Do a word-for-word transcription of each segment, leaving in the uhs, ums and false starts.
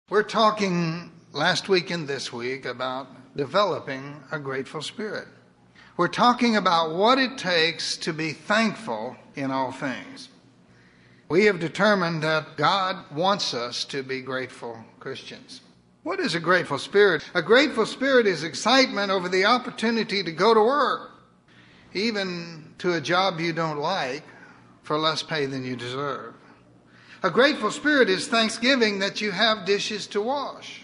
We're talking last week and this week about developing a grateful spirit. We're talking about what it takes to be thankful in all things. We have determined that God wants us to be grateful Christians. What is a grateful spirit? A grateful spirit is excitement over the opportunity to go to work, even to a job you don't like, for less pay than you deserve. A grateful spirit is thanksgiving that you have dishes to wash.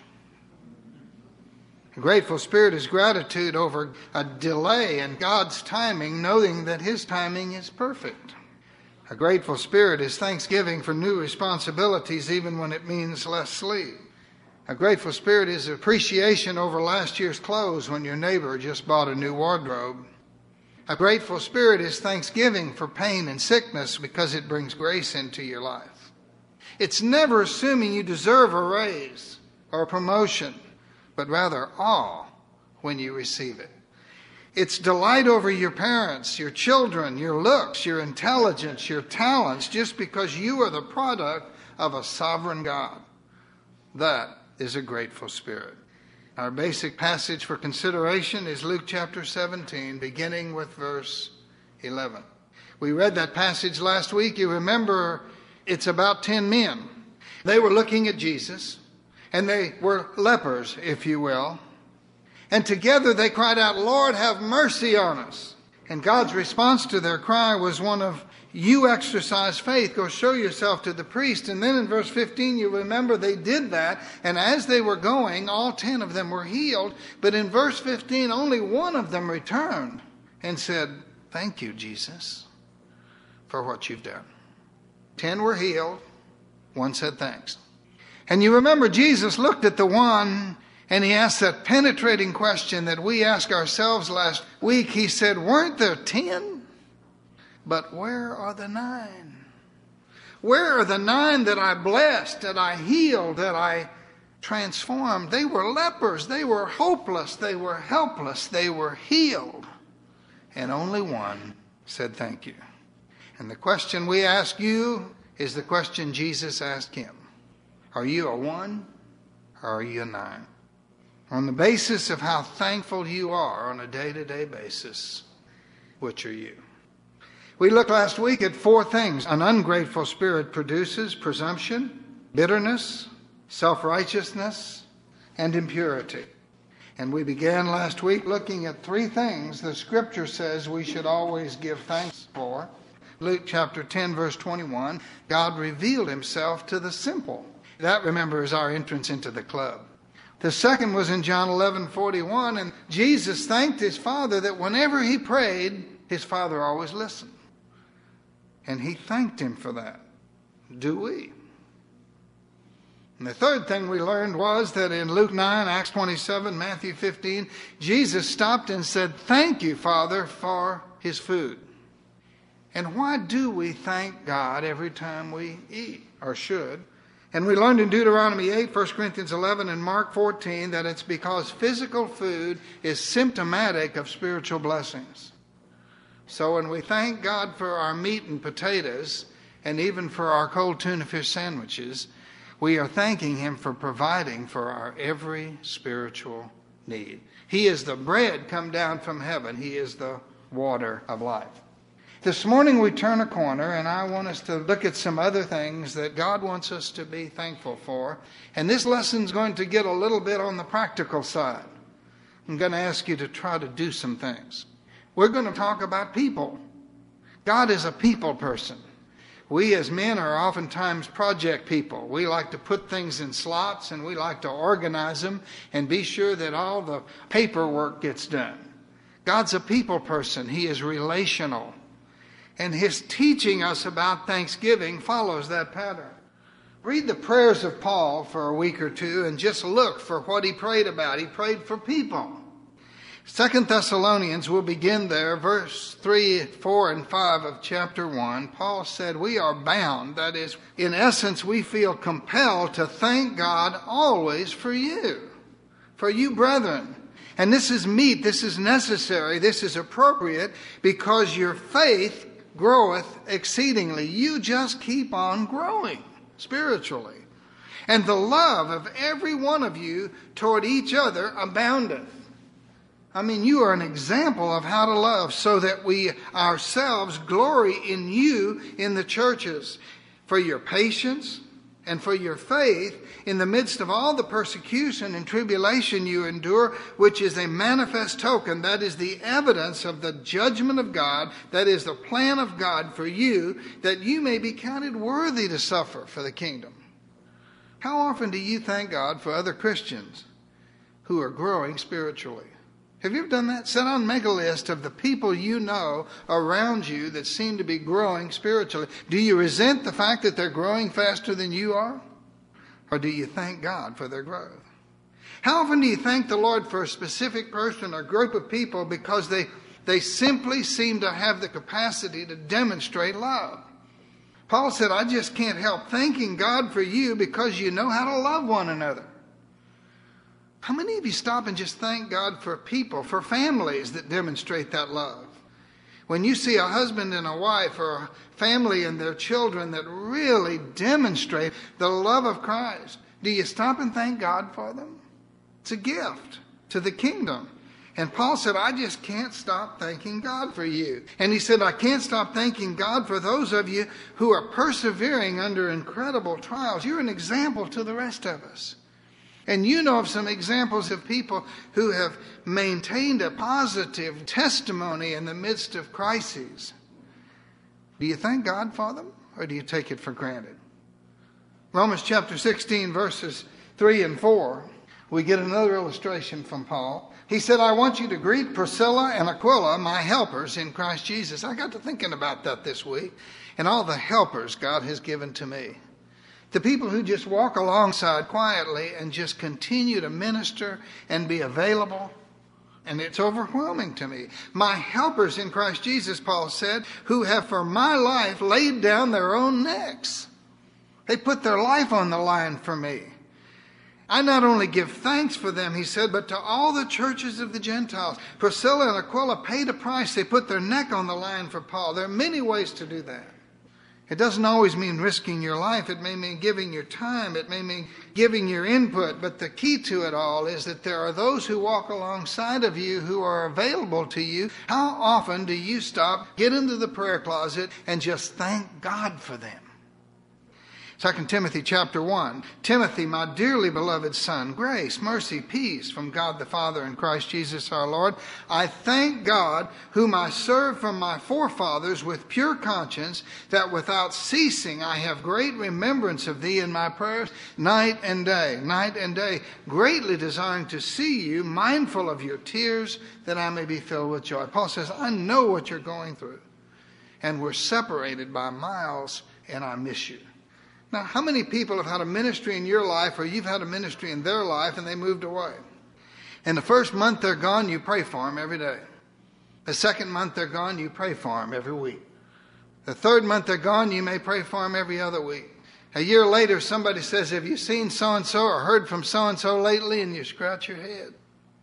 A grateful spirit is gratitude over a delay in God's timing, knowing that His timing is perfect. A grateful spirit is thanksgiving for new responsibilities, even when it means less sleep. A grateful spirit is appreciation over last year's clothes when your neighbor just bought a new wardrobe. A grateful spirit is thanksgiving for pain and sickness because it brings grace into your life. It's never assuming you deserve a raise or a promotion, but rather awe when you receive it. It's delight over your parents, your children, your looks, your intelligence, your talents, just because you are the product of a sovereign God. That is a grateful spirit. Our basic passage for consideration is Luke chapter seventeen, beginning with verse eleven. We read that passage last week. You remember it's about ten men. They were looking at Jesus, and they were lepers, if you will. And together they cried out, "Lord, have mercy on us." And God's response to their cry was one of, "You exercise faith, go show yourself to the priest." And then in verse fifteen, you remember they did that. And as they were going, all ten of them were healed. But in verse fifteen, only one of them returned and said, "Thank you, Jesus, for what you've done." Ten were healed. One said thanks. And you remember Jesus looked at the one and he asked that penetrating question that we asked ourselves last week. He said, "Weren't there ten? But where are the nine? Where are the nine that I blessed, that I healed, that I transformed?" They were lepers. They were hopeless. They were helpless. They were healed. And only one said thank you. And the question we ask you is the question Jesus asked him. Are you a one or are you a nine? On the basis of how thankful you are on a day-to-day basis, which are you? We looked last week at four things an ungrateful spirit produces: presumption, bitterness, self-righteousness, and impurity. And we began last week looking at three things the Scripture says we should always give thanks for. Luke chapter ten, verse twenty-one, God revealed Himself to the simple. That, remember, is our entrance into the club. The second was in John eleven forty-one, and Jesus thanked His Father that whenever He prayed, His Father always listened. And He thanked Him for that. Do we? And the third thing we learned was that in Luke nine, Acts twenty-seven, Matthew fifteen, Jesus stopped and said, "Thank you, Father, for His food." And why do we thank God every time we eat, or should? And we learned in Deuteronomy eight, First Corinthians eleven, and Mark fourteen that it's because physical food is symptomatic of spiritual blessings. So when we thank God for our meat and potatoes, and even for our cold tuna fish sandwiches, we are thanking Him for providing for our every spiritual need. He is the bread come down from heaven. He is the water of life. This morning we turn a corner, and I want us to look at some other things that God wants us to be thankful for. And this lesson's going to get a little bit on the practical side. I'm going to ask you to try to do some things. We're going to talk about people. God is a people person. We as men are oftentimes project people. We like to put things in slots, and we like to organize them and be sure that all the paperwork gets done. God's a people person. He is relational. And His teaching us about thanksgiving follows that pattern. Read the prayers of Paul for a week or two and just look for what he prayed about. He prayed for people. Second Thessalonians, we'll begin there, verse three, four, and five of chapter one. Paul said, "We are bound," that is, in essence, we feel compelled to thank God always for you, for you brethren. And this is meet, this is necessary, this is appropriate, because your faith groweth exceedingly. You just keep on growing spiritually. And the love of every one of you toward each other aboundeth. I mean, you are an example of how to love, so that we ourselves glory in you in the churches for your patience and for your faith in the midst of all the persecution and tribulation you endure, which is a manifest token, that is the evidence of the judgment of God, that is the plan of God for you, that you may be counted worthy to suffer for the kingdom. How often do you thank God for other Christians who are growing spiritually? Have you ever done that? Sit down and make a list of the people you know around you that seem to be growing spiritually. Do you resent the fact that they're growing faster than you are? Or do you thank God for their growth? How often do you thank the Lord for a specific person or group of people because they, they simply seem to have the capacity to demonstrate love? Paul said, I just can't help thanking God for you because you know how to love one another. How many of you stop and just thank God for people, for families that demonstrate that love? When you see a husband and a wife or a family and their children that really demonstrate the love of Christ, do you stop and thank God for them? It's a gift to the kingdom. And Paul said, I just can't stop thanking God for you. And he said, I can't stop thanking God for those of you who are persevering under incredible trials. You're an example to the rest of us. And you know of some examples of people who have maintained a positive testimony in the midst of crises. Do you thank God for them, or do you take it for granted? Romans chapter sixteen, verses three and four, we get another illustration from Paul. He said, I want you to greet Priscilla and Aquila, my helpers in Christ Jesus. I got to thinking about that this week, and all the helpers God has given to me. The people who just walk alongside quietly and just continue to minister and be available. And it's overwhelming to me. My helpers in Christ Jesus, Paul said, who have for my life laid down their own necks. They put their life on the line for me. I not only give thanks for them, he said, but to all the churches of the Gentiles. Priscilla and Aquila paid a price. They put their neck on the line for Paul. There are many ways to do that. It doesn't always mean risking your life. It may mean giving your time. It may mean giving your input. But the key to it all is that there are those who walk alongside of you who are available to you. How often do you stop, get into the prayer closet, and just thank God for them? Second Timothy chapter one. Timothy, my dearly beloved son, grace, mercy, peace from God the Father and Christ Jesus our Lord. I thank God, whom I serve from my forefathers with pure conscience, that without ceasing I have great remembrance of thee in my prayers night and day, night and day, greatly desiring to see you, mindful of your tears, that I may be filled with joy. Paul says, I know what you're going through, and we're separated by miles, and I miss you. Now, how many people have had a ministry in your life, or you've had a ministry in their life, and they moved away? And the first month they're gone, you pray for them every day. The second month they're gone, you pray for them every week. The third month they're gone, you may pray for them every other week. A year later, somebody says, have you seen so-and-so or heard from so-and-so lately? And you scratch your head.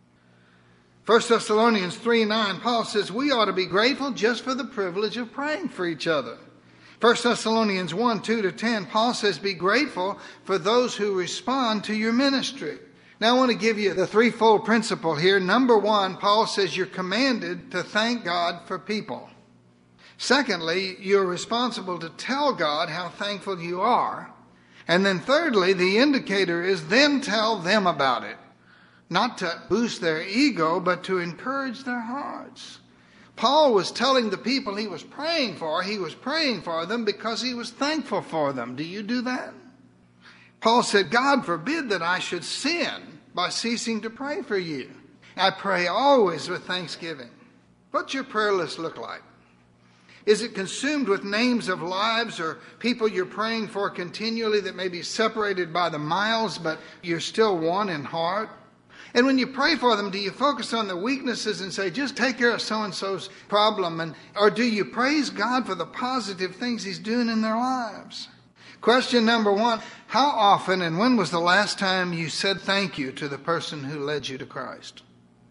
First Thessalonians three nine, Paul says, we ought to be grateful just for the privilege of praying for each other. First Thessalonians one, two to ten, Paul says, be grateful for those who respond to your ministry. Now I want to give you the threefold principle here. Number one, Paul says you're commanded to thank God for people. Secondly, you're responsible to tell God how thankful you are. And then thirdly, the indicator is then tell them about it. Not to boost their ego, but to encourage their hearts. Paul was telling the people he was praying for, he was praying for them because he was thankful for them. Do you do that? Paul said, God forbid that I should sin by ceasing to pray for you. I pray always with thanksgiving. What's your prayer list look like? Is it consumed with names of lives or people you're praying for continually that may be separated by the miles, but you're still one in heart? And when you pray for them, do you focus on the weaknesses and say, just take care of so-and-so's problem? And, or do you praise God for the positive things he's doing in their lives? Question number one, how often and when was the last time you said thank you to the person who led you to Christ?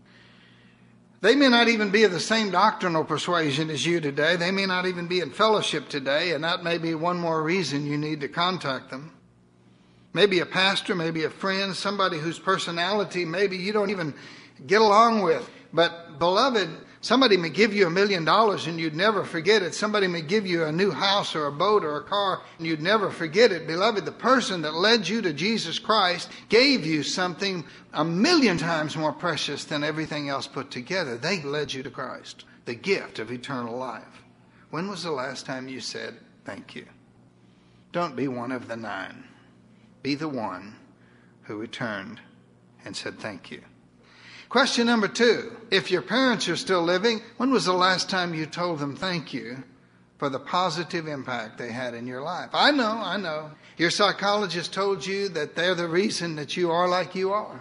They may not even be of the same doctrinal persuasion as you today. They may not even be in fellowship today, and that may be one more reason you need to contact them. Maybe a pastor, maybe a friend, somebody whose personality maybe you don't even get along with. But beloved, somebody may give you a million dollars and you'd never forget it. Somebody may give you a new house or a boat or a car and you'd never forget it. Beloved, the person that led you to Jesus Christ gave you something a million times more precious than everything else put together. They led you to Christ, the gift of eternal life. When was the last time you said thank you? Don't be one of the nine. Be the one who returned and said thank you. Question number two. If your parents are still living, when was the last time you told them thank you for the positive impact they had in your life? I know, I know. Your psychologist told you that they're the reason that you are like you are.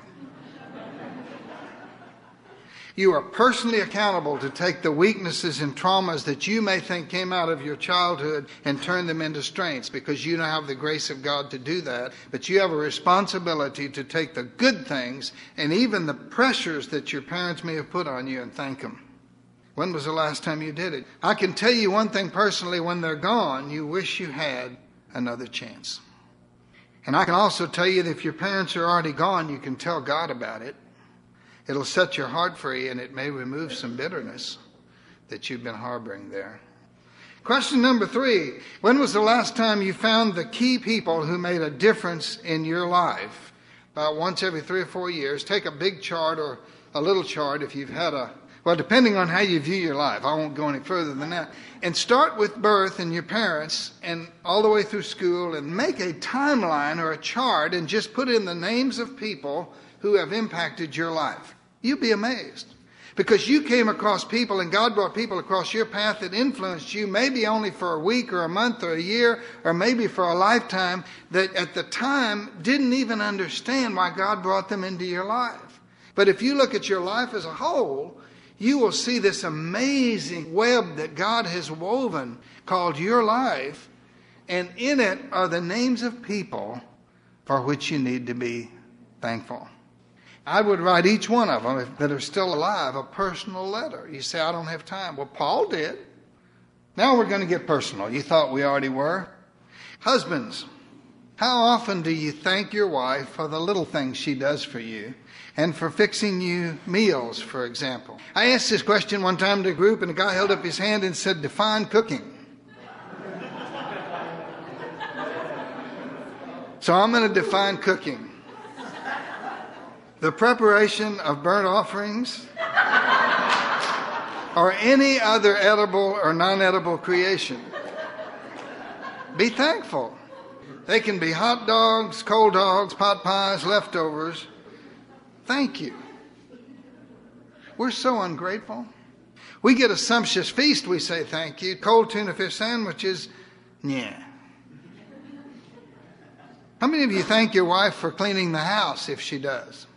You are personally accountable to take the weaknesses and traumas that you may think came out of your childhood and turn them into strengths, because you don't have the grace of God to do that. But you have a responsibility to take the good things and even the pressures that your parents may have put on you and thank them. When was the last time you did it? I can tell you one thing personally: when they're gone, you wish you had another chance. And I can also tell you that if your parents are already gone, you can tell God about it. It'll set your heart free, and it may remove some bitterness that you've been harboring there. Question number three. When was the last time you found the key people who made a difference in your life? About once every three or four years, take a big chart or a little chart if you've had a, well, depending on how you view your life. I won't go any further than that. And start with birth and your parents and all the way through school, and make a timeline or a chart and just put in the names of people who have impacted your life. You'd be amazed, because you came across people and God brought people across your path that influenced you, maybe only for a week or a month or a year or maybe for a lifetime, that at the time didn't even understand why God brought them into your life. But if you look at your life as a whole, you will see this amazing web that God has woven called your life, and in it are the names of people for which you need to be thankful. I would write each one of them, if, that are still alive, a personal letter. You say, I don't have time. Well, Paul did. Now we're going to get personal. You thought we already were. Husbands, how often do you thank your wife for the little things she does for you and for fixing you meals, for example? I asked this question one time to a group, and a guy held up his hand and said, define cooking. So I'm going to define cooking. The preparation of burnt offerings or any other edible or non-edible creation. Be thankful. They can be hot dogs, cold dogs, pot pies, leftovers. Thank you. We're so ungrateful. We get a sumptuous feast, we say thank you. Cold tuna fish sandwiches, yeah. How many of you thank your wife for cleaning the house if she does?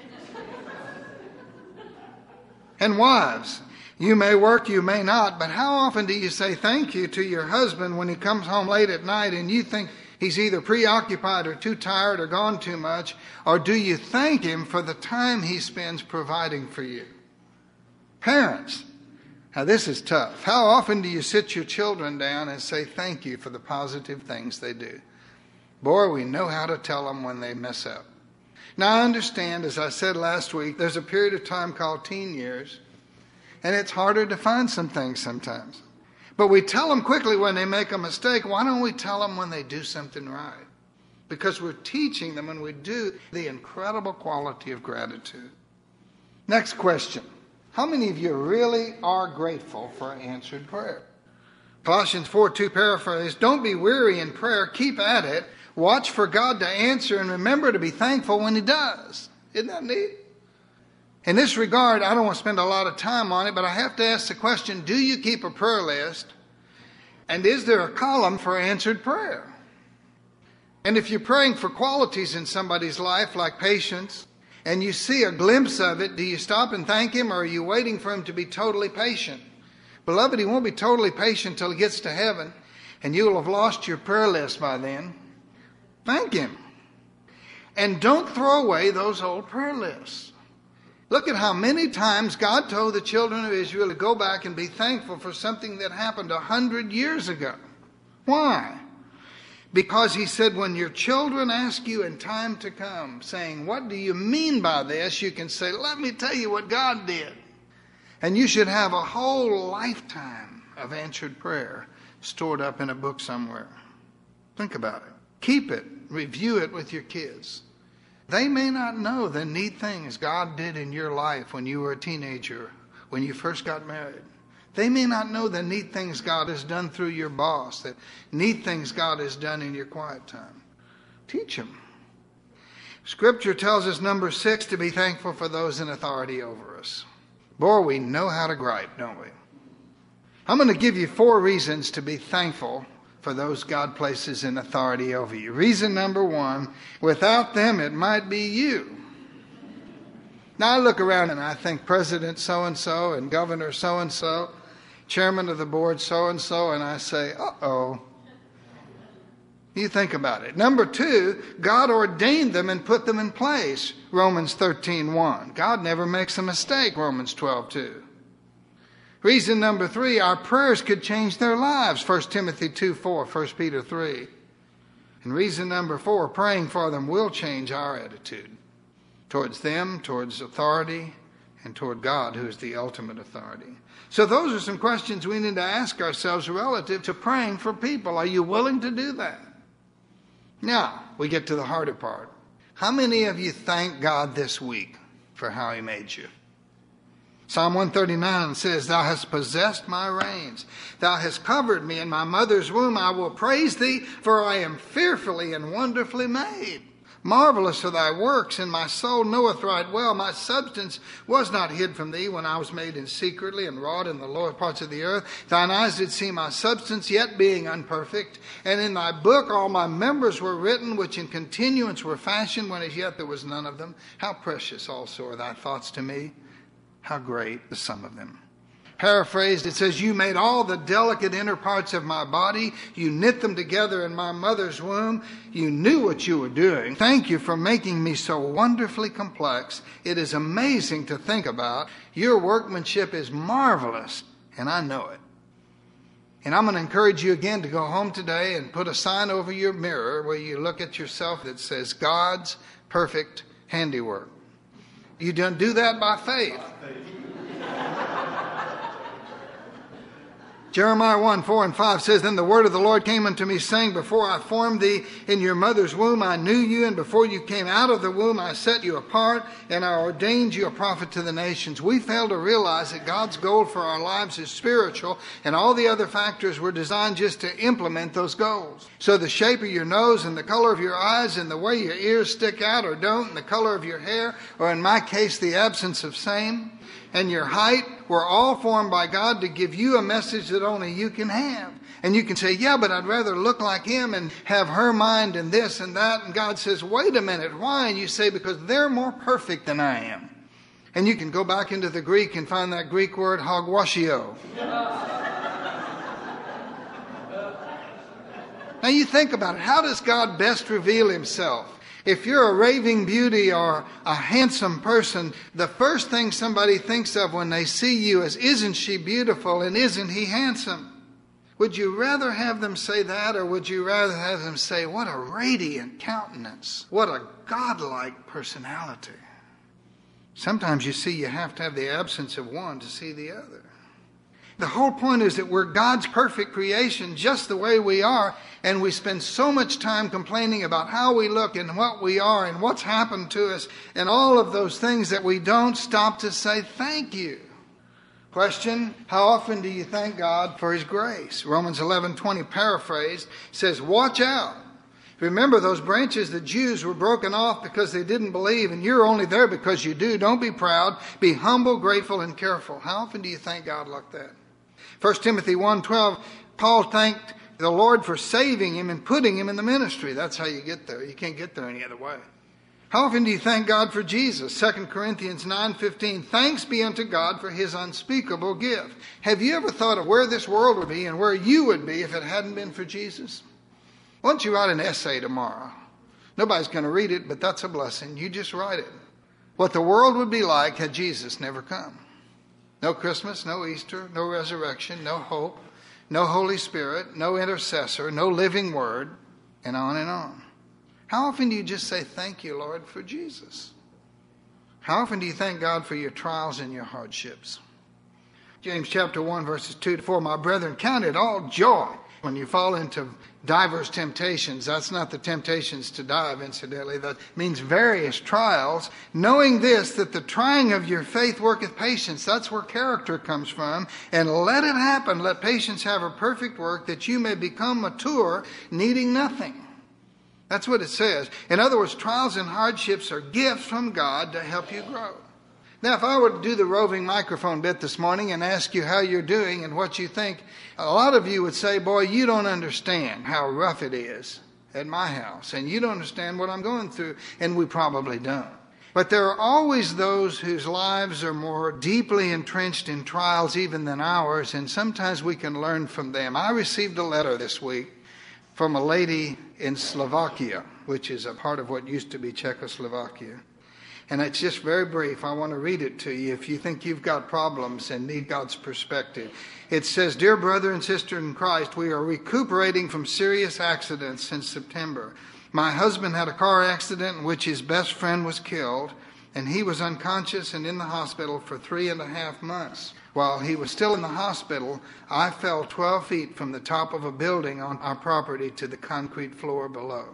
And wives, you may work, you may not, but how often do you say thank you to your husband when he comes home late at night and you think he's either preoccupied or too tired or gone too much? Or do you thank him for the time he spends providing for you? Parents, now this is tough. How often do you sit your children down and say thank you for the positive things they do? Boy, we know how to tell them when they mess up. Now, I understand, as I said last week, there's a period of time called teen years, and it's harder to find some things sometimes. But we tell them quickly when they make a mistake. Why don't we tell them when they do something right? Because we're teaching them, when we do, the incredible quality of gratitude. Next question. How many of you really are grateful for answered prayer? Colossians four two paraphrase, don't be weary in prayer, keep at it. Watch for God to answer, and remember to be thankful when he does. Isn't that neat? In this regard, I don't want to spend a lot of time on it, but I have to ask the question, do you keep a prayer list? And is there a column for answered prayer? And if you're praying for qualities in somebody's life, like patience, and you see a glimpse of it, do you stop and thank him, or are you waiting for him to be totally patient? Beloved, he won't be totally patient till he gets to heaven, and you'll have lost your prayer list by then. Thank him. And don't throw away those old prayer lists. Look at how many times God told the children of Israel to go back and be thankful for something that happened a hundred years ago. Why? Because he said, when your children ask you in time to come, saying, what do you mean by this? You can say, let me tell you what God did. And you should have a whole lifetime of answered prayer stored up in a book somewhere. Think about it. Keep it. Review it with your kids. They may not know the neat things God did in your life when you were a teenager, when you first got married. They may not know the neat things God has done through your boss, the neat things God has done in your quiet time. Teach them. Scripture tells us, number six, to be thankful for those in authority over us. Boy, we know how to gripe, don't we? I'm going to give you four reasons to be thankful for those God places in authority over you. Reason number one, without them it might be you. Now I look around and I think President so-and-so and Governor so-and-so, Chairman of the board so-and-so, and I say, uh-oh. You think about it. Number two, God ordained them and put them in place. Romans thirteen one. God never makes a mistake. Romans twelve two. Reason number three, our prayers could change their lives. First Timothy two four, First Peter three. And reason number four, praying for them will change our attitude towards them, towards authority, and toward God, who is the ultimate authority. So those are some questions we need to ask ourselves relative to praying for people. Are you willing to do that? Now, we get to the harder part. How many of you thank God this week for how he made you? Psalm one thirty-nine says, thou hast possessed my reins. Thou hast covered me in my mother's womb. I will praise thee, for I am fearfully and wonderfully made. Marvelous are thy works, and my soul knoweth right well. My substance was not hid from thee when I was made in secretly and wrought in the lower parts of the earth. Thine eyes did see my substance, yet being unperfect. And in thy book all my members were written, which in continuance were fashioned, when as yet there was none of them. How precious also are thy thoughts to me. How great the sum of them. Paraphrased, it says, you made all the delicate inner parts of my body. You knit them together in my mother's womb. You knew what you were doing. Thank you for making me so wonderfully complex. It is amazing to think about. Your workmanship is marvelous, and I know it. And I'm going to encourage you again to go home today and put a sign over your mirror where you look at yourself that says, God's perfect handiwork. You don't do that by faith. Jeremiah one, four and five says, then the word of the Lord came unto me, saying, before I formed thee in your mother's womb, I knew you, and before you came out of the womb, I set you apart, and I ordained you a prophet to the nations. We fail to realize that God's goal for our lives is spiritual, and all the other factors were designed just to implement those goals. So the shape of your nose, and the color of your eyes, and the way your ears stick out or don't, and the color of your hair, or in my case, the absence of same, and your height were all formed by God to give you a message that only you can have. And you can say, yeah, but I'd rather look like him and have her mind and this and that. And God says, wait a minute, why? And you say, because they're more perfect than I am. And you can go back into the Greek and find that Greek word, hogwashio. Now you think about it. How does God best reveal himself? If you're a raving beauty or a handsome person, the first thing somebody thinks of when they see you is, isn't she beautiful and isn't he handsome? Would you rather have them say that, or would you rather have them say, what a radiant countenance, what a godlike personality? Sometimes you see you have to have the absence of one to see the other. The whole point is that we're God's perfect creation just the way we are, and we spend so much time complaining about how we look and what we are and what's happened to us and all of those things that we don't stop to say thank you. Question, how often do you thank God for his grace? Romans eleven twenty, paraphrased, says, watch out. Remember, those branches the Jews were broken off because they didn't believe, and you're only there because you do. Don't be proud. Be humble, grateful, and careful. How often do you thank God like that? First Timothy one twelve, Paul thanked the Lord for saving him and putting him in the ministry. That's how you get there. You can't get there any other way. How often do you thank God for Jesus? Second Corinthians nine fifteen, thanks be unto God for his unspeakable gift. Have you ever thought of where this world would be and where you would be if it hadn't been for Jesus? Why don't you write an essay tomorrow? Nobody's going to read it, but that's a blessing. You just write it. What the world would be like had Jesus never come. No Christmas, no Easter, no resurrection, no hope, no Holy Spirit, no intercessor, no living word. and on and on. How often do you just say, thank you, Lord, for Jesus? How often do you thank God for your trials and your hardships? James chapter one, verses two to four, my brethren, count it all joy when you fall into diverse temptations. That's not the temptations to dive, incidentally. That means various trials. Knowing this, that the trying of your faith worketh patience. That's where character comes from. And let it happen. Let patience have a perfect work, that you may become mature, needing nothing. That's what it says. In other words, trials and hardships are gifts from God to help you grow. Now, if I were to do the roving microphone bit this morning and ask you how you're doing and what you think, a lot of you would say, boy, you don't understand how rough it is at my house, and you don't understand what I'm going through, and we probably don't. But there are always those whose lives are more deeply entrenched in trials even than ours, and sometimes we can learn from them. I received a letter this week from a lady in Slovakia, which is a part of what used to be Czechoslovakia. And it's just very brief. I want to read it to you if you think you've got problems and need God's perspective. It says, Dear brother and sister in Christ, we are recuperating from serious accidents since September. My husband had a car accident in which his best friend was killed, and he was unconscious and in the hospital for three and a half months. While he was still in the hospital, I fell twelve feet from the top of a building on our property to the concrete floor below.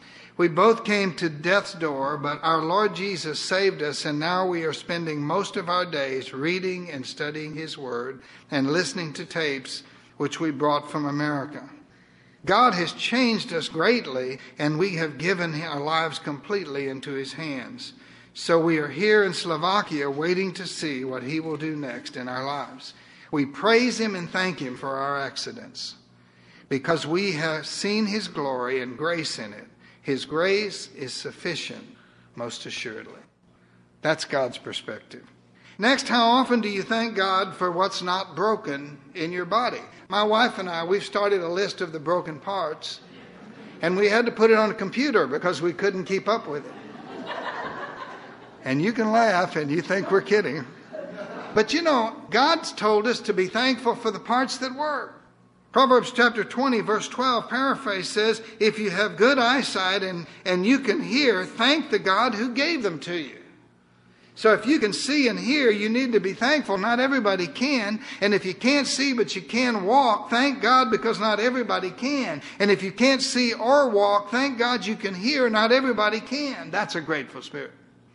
We both came to death's door, but our Lord Jesus saved us, and now we are spending most of our days reading and studying His Word and listening to tapes which we brought from America. God has changed us greatly, and we have given our lives completely into His hands. So we are here in Slovakia waiting to see what He will do next in our lives. We praise Him and thank Him for our accidents, because we have seen His glory and grace in it. His grace is sufficient, most assuredly. That's God's perspective. Next, how often do you thank God for what's not broken in your body? My wife and I, we've started a list of the broken parts, and we had to put it on a computer because we couldn't keep up with it. And you can laugh and you think we're kidding. But you know, God's told us to be thankful for the parts that work. Proverbs chapter twenty, verse twelve, paraphrase says, if you have good eyesight and, and you can hear, thank the God who gave them to you. So if you can see and hear, you need to be thankful. Not everybody can. And if you can't see but you can walk, thank God, because not everybody can. And if you can't see or walk, thank God you can hear. Not everybody can. That's a grateful spirit.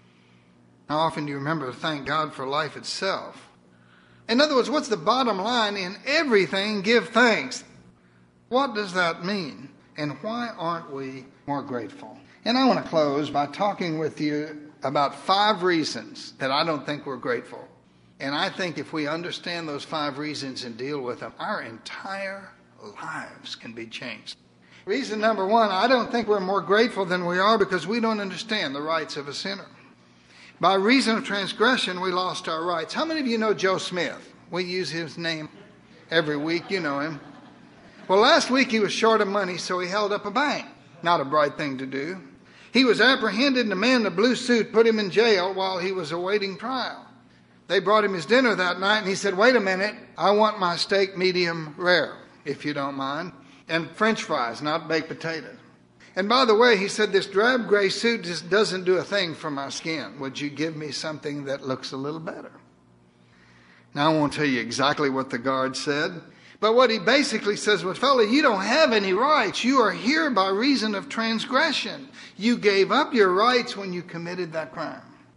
How often do you remember to thank God for life itself? In other words, what's the bottom line? In everything, give thanks. What does that mean? And why aren't we more grateful? And I want to close by talking with you about five reasons that I don't think we're grateful. And I think if we understand those five reasons and deal with them, our entire lives can be changed. Reason number one, I don't think we're more grateful than we are because we don't understand the rights of a sinner. By reason of transgression, we lost our rights. How many of you know Joe Smith? We use his name every week. You know him. Well, last week he was short of money, so he held up a bank. Not a bright thing to do. He was apprehended, and a man in a blue suit put him in jail while he was awaiting trial. They brought him his dinner that night, and he said, wait a minute, I want my steak medium rare, if you don't mind, and French fries, not baked potatoes. And by the way, he said, this drab gray suit just doesn't do a thing for my skin. Would you give me something that looks a little better? Now, I won't tell you exactly what the guard said, but what he basically says was, fella, you don't have any rights. You are here by reason of transgression. You gave up your rights when you committed that crime.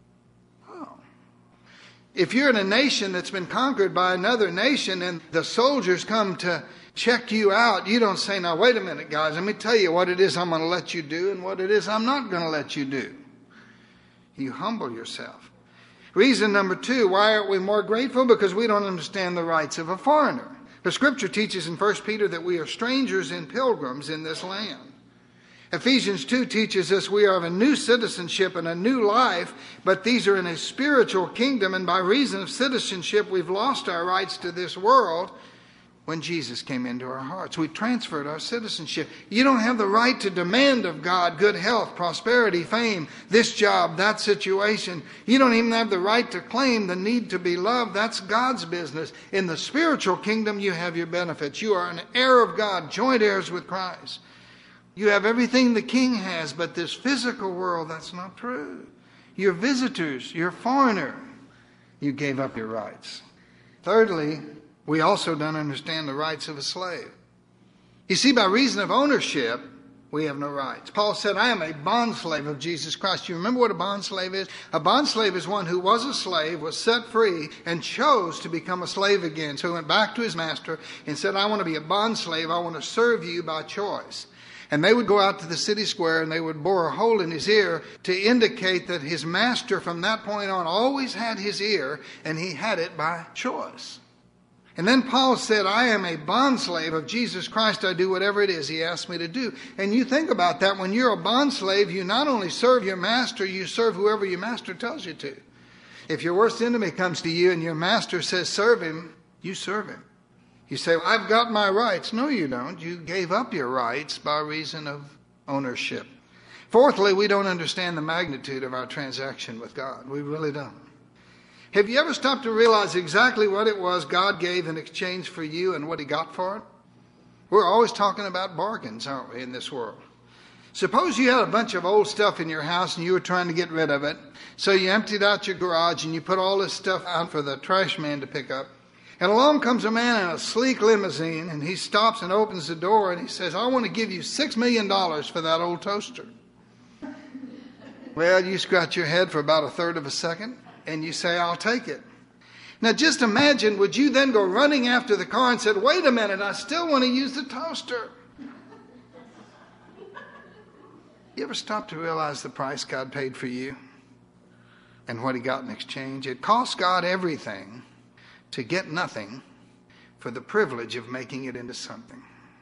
Oh. If you're in a nation that's been conquered by another nation and the soldiers come to check you out, you don't say, now wait a minute guys, let me tell you what it is I'm going to let you do and what it is I'm not going to let you do. You humble yourself. Reason number two, why aren't we more grateful? Because we don't understand the rights of a foreigner. The scripture teaches in First Peter that we are strangers and pilgrims in this land. Ephesians two teaches us we are of a new citizenship and a new life, but these are in a spiritual kingdom, and by reason of citizenship we've lost our rights to this world. When Jesus came into our hearts, we transferred our citizenship. You don't have the right to demand of God good health, prosperity, fame, this job, that situation. You don't even have the right to claim the need to be loved. That's God's business. In the spiritual kingdom, you have your benefits. You are an heir of God, joint heirs with Christ. You have everything the king has, but this physical world, that's not true. You're visitors. You're a foreigner. You gave up your rights. Thirdly, we also don't understand the rights of a slave. You see, by reason of ownership, we have no rights. Paul said, I am a bondslave of Jesus Christ. You remember what a bondslave is? A bondslave is one who was a slave, was set free, and chose to become a slave again. So he went back to his master and said, I want to be a bondslave. I want to serve you by choice. And they would go out to the city square and they would bore a hole in his ear to indicate that his master from that point on always had his ear, and he had it by choice. And then Paul said, I am a bondslave of Jesus Christ. I do whatever it is he asks me to do. And you think about that. When you're a bondslave, you not only serve your master, you serve whoever your master tells you to. If your worst enemy comes to you and your master says serve him, you serve him. You say, well, I've got my rights. No, you don't. You gave up your rights by reason of ownership. Fourthly, we don't understand the magnitude of our transaction with God. We really don't. Have you ever stopped to realize exactly what it was God gave in exchange for you and what he got for it? We're always talking about bargains, aren't we, in this world? Suppose you had a bunch of old stuff in your house and you were trying to get rid of it. So you emptied out your garage and you put all this stuff out for the trash man to pick up. And along comes a man in a sleek limousine, and he stops and opens the door, and he says, I want to give you six million dollars for that old toaster. Well, you scratch your head for about a third of a second, and you say, I'll take it. Now, just imagine, would you then go running after the car and said, wait a minute, I still want to use the toaster. You ever stop to realize the price God paid for you and what he got in exchange? It cost God everything to get nothing for the privilege of making it into something.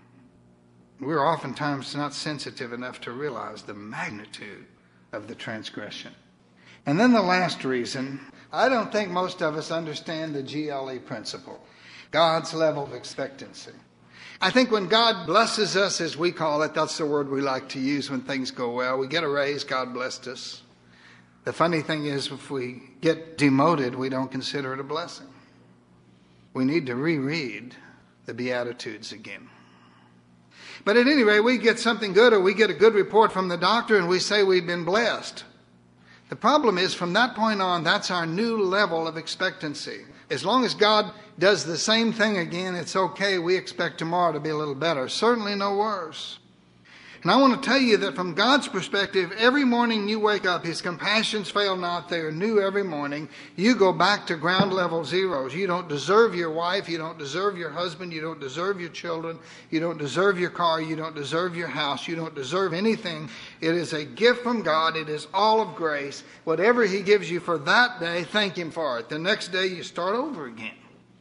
We're oftentimes not sensitive enough to realize the magnitude of the transgression. And then the last reason, I don't think most of us understand the G L E principle, God's level of expectancy. I think when God blesses us, as we call it, that's the word we like to use when things go well. We get a raise, God blessed us. The funny thing is, if we get demoted, we don't consider it a blessing. We need to reread the Beatitudes again. But at any rate, we get something good, or we get a good report from the doctor and we say we've been blessed. The problem is, from that point on, that's our new level of expectancy. As long as God does the same thing again, it's okay. We expect tomorrow to be a little better. Certainly no worse. And I want to tell you that from God's perspective, every morning you wake up, his compassions fail not. They are new every morning. You go back to ground level zeros. You don't deserve your wife. You don't deserve your husband. You don't deserve your children. You don't deserve your car. You don't deserve your house. You don't deserve anything. It is a gift from God. It is all of grace. Whatever he gives you for that day, thank him for it. The next day you start over again.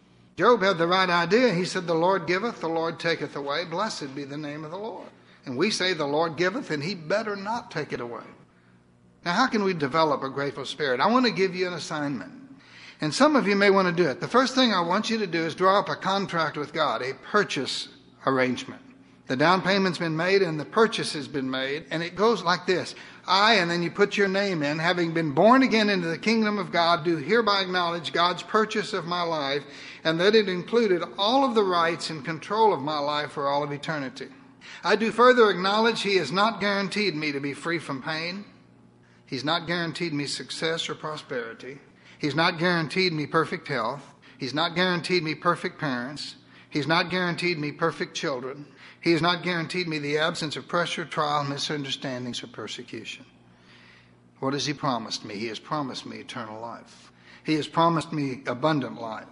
Job had the right idea. He said, the Lord giveth, the Lord taketh away. Blessed be the name of the Lord. And we say the Lord giveth, and he better not take it away. Now, how can we develop a grateful spirit? I want to give you an assignment. And some of you may want to do it. The first thing I want you to do is draw up a contract with God, a purchase arrangement. The down payment's been made and the purchase has been made. And it goes like this. I, and then you put your name in, having been born again into the kingdom of God, do hereby acknowledge God's purchase of my life, and that it included all of the rights and control of my life for all of eternity. I do further acknowledge he has not guaranteed me to be free from pain. He's not guaranteed me success or prosperity. He's not guaranteed me perfect health. He's not guaranteed me perfect parents. He's not guaranteed me perfect children. He has not guaranteed me the absence of pressure, trial, misunderstandings, or persecution. What has he promised me? He has promised me eternal life. He has promised me abundant life.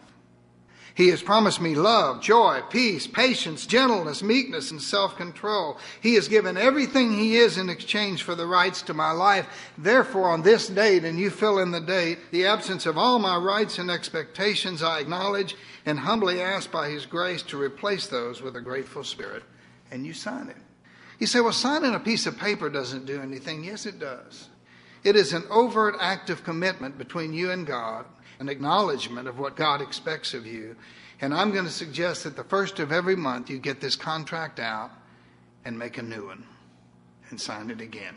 He has promised me love, joy, peace, patience, gentleness, meekness, and self-control. He has given everything he is in exchange for the rights to my life. Therefore, on this date, and you fill in the date, the absence of all my rights and expectations I acknowledge and humbly ask by his grace to replace those with a grateful spirit. And you sign it. You say, well, signing a piece of paper doesn't do anything. Yes, it does. It is an overt act of commitment between you and God, an acknowledgement of what God expects of you. And I'm going to suggest that the first of every month you get this contract out and make a new one and sign it again.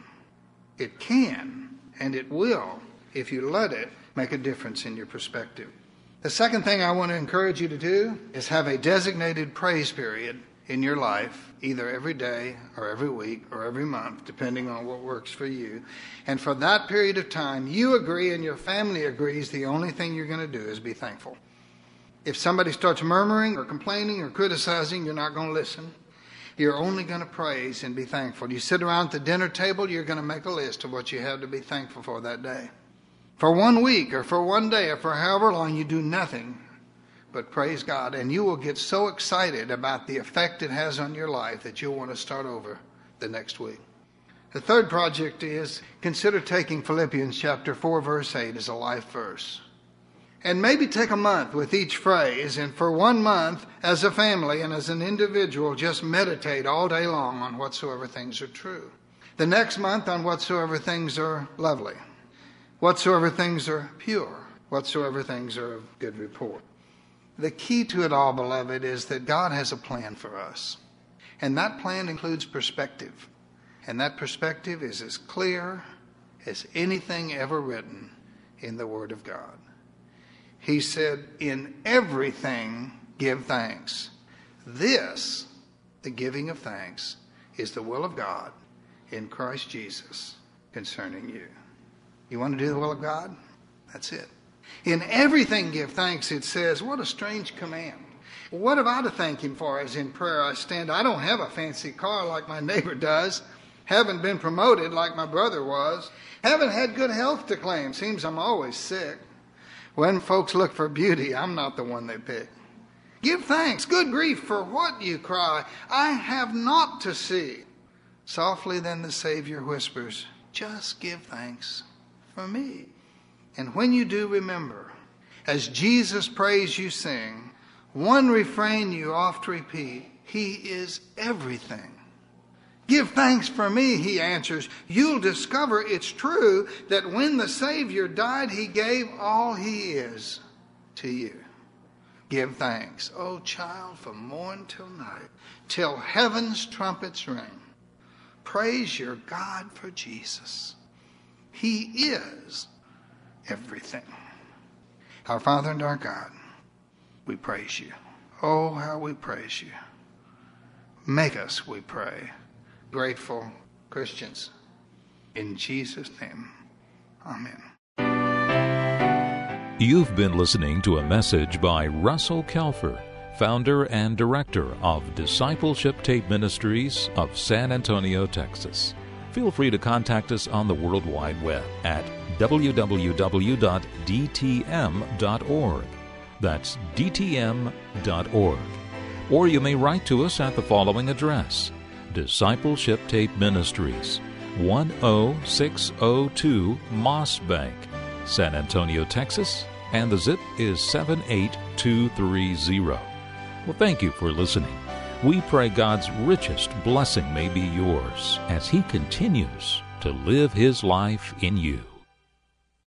It can and it will, if you let it, make a difference in your perspective. The second thing I want to encourage you to do is have a designated praise period in your life, either every day or every week or every month, depending on what works for you. And for that period of time, you agree and your family agrees the only thing you're going to do is be thankful. If somebody starts murmuring or complaining or criticizing, you're not going to listen. You're only going to praise and be thankful. You sit around at the dinner table, you're going to make a list of what you have to be thankful for that day. For one week or for one day or for however long, you do nothing but praise God. And you will get so excited about the effect it has on your life that you'll want to start over the next week. The third project is consider taking Philippians chapter four, verse eight as a life verse. And maybe take a month with each phrase, and for one month as a family and as an individual, just meditate all day long on whatsoever things are true. The next month on whatsoever things are lovely, whatsoever things are pure, whatsoever things are of good report. The key to it all, beloved, is that God has a plan for us. And that plan includes perspective. And that perspective is as clear as anything ever written in the Word of God. He said, in everything give thanks. This, the giving of thanks, is the will of God in Christ Jesus concerning you. You want to do the will of God? That's it. In everything give thanks, it says. What a strange command. What have I to thank him for as in prayer I stand? I don't have a fancy car like my neighbor does. Haven't been promoted like my brother was. Haven't had good health to claim. Seems I'm always sick. When folks look for beauty, I'm not the one they pick. Give thanks, good grief, for what you cry. I have naught to see. Softly then the Savior whispers, just give thanks for me. And when you do, remember, as Jesus prays you sing, one refrain you oft repeat, he is everything. Give thanks for me, he answers. You'll discover it's true that when the Savior died, he gave all he is to you. Give thanks, O child, from morn till night, till heaven's trumpets ring. Praise your God for Jesus. He is everything. Our Father and our God, we praise you. Oh, how we praise you. Make us, we pray, grateful Christians. In Jesus' name, amen. You've been listening to a message by Russell Kelfer, founder and director of Discipleship Tape Ministries of San Antonio, Texas. Feel free to contact us on the World Wide Web at w w w dot d t m dot org. That's d t m dot org. Or you may write to us at the following address: Discipleship Tape Ministries, one oh six oh two Moss Bank, San Antonio, Texas, and the zip is seven eight two three zero. Well, thank you for listening. We pray God's richest blessing may be yours as He continues to live His life in you.